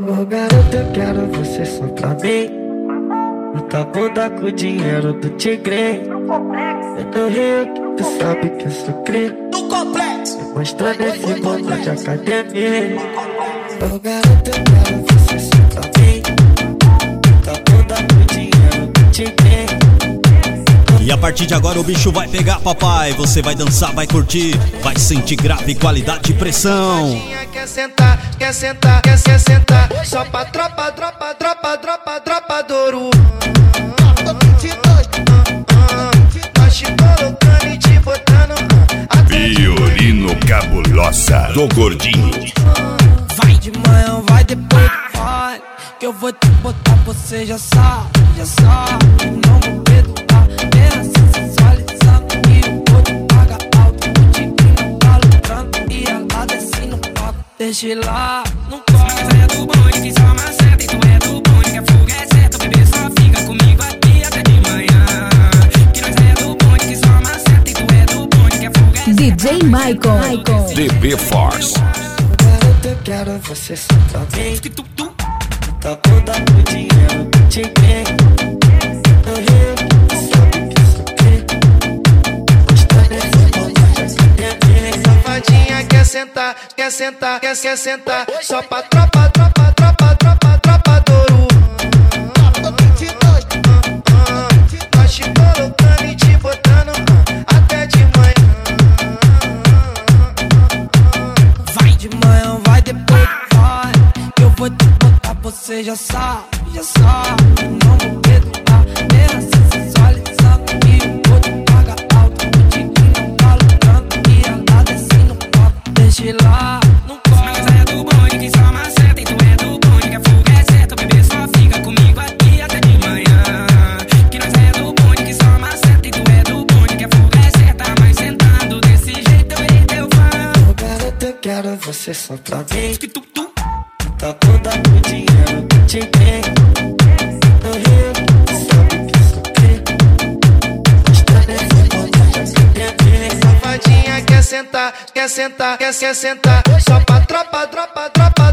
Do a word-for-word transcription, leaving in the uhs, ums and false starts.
Ô garota, eu quero você só pra mim. Muita bunda com o dinheiro do tigre. Eu tô rico, tu sabe que eu sou cri. Do complexo, mostrando esse mundo de academia. Ô garota, eu quero você só pra mim. Muita bunda com o dinheiro do tigre. E a partir de agora o bicho vai pegar, papai. Você vai dançar, vai curtir, vai sentir grave, qualidade e pressão. Quer sentar, quer sentar, quer se sentar. Só pra tropa, tropa, tropa, tropa, tropa Douro. Nós te colocando e te botando. Violino cabulosa do Gordinho. Vai de manhã, vai depois, vai. Que eu vou te botar, você já sabe, já sabe. Não vou perdoar, é assim sensualizando. E o outro paga alto, o tigrinho tá lutando. E ela desce no palco, deixa lá, não corre. Tu é do bonde que só maceta, e tu é do bonde que a fuga é certa. O bebê só fica comigo aqui até de manhã. Que nós é do bonde que só maceta, e tu é do bonde que a fuga é certa. D J Michael, D B Force. Eu quero você só pra mim. Tá bunda com dinheiro do tigre. Eu rio, sabe que sou cri. Mostrando esse mundo de academia. Safadinha quer sentar, quer sentar, quer, quer sentar. Só pra tropa, tropa, tropa, tropa, tropa Douro. Nós te colocando e te botando até de manhã. Vai de manhã, vai depois, vai. Eu vou te botar, você já sabe, já sabe. Não vou perdoar, é assim sensualizando. E o outro paga alto, o tigrinho tá lutando. E ela desce no palco, deixa lá, não corre. Nós é do bonde que só maceta, e tu é do bonde que a fuga é certa. O bebê só fica comigo aqui até de manhã. Que nós é do bonde que só maceta, e tu é do bonde que a fuga é certa. Mas sentando desse jeito eu errei teu fã. Ô garota, eu quero você só pra mim. Tá bunda com dinheiro do tigre. Eu rio, sabe que sou cri. Mostrando esse mundo de academia. Safadinha quer sentar, quer sentar, quer, quer sentar. Só pra tropa, tropa, tropa